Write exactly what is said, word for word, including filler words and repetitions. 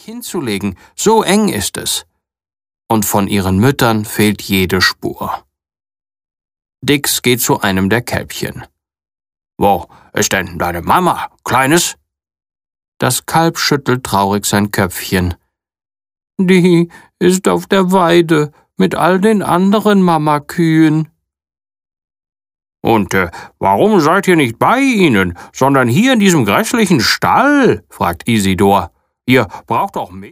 hinzulegen, so eng ist es. Und von ihren Müttern fehlt jede Spur. Dix geht zu einem der Kälbchen. »Wo ist denn deine Mama, Kleines?« Das Kalb schüttelt traurig sein Köpfchen. »Die ist auf der Weide mit all den anderen Mamakühen.« »Und äh, warum seid ihr nicht bei ihnen, sondern hier in diesem grässlichen Stall?« fragt Isidor. »Ihr braucht doch Milch.«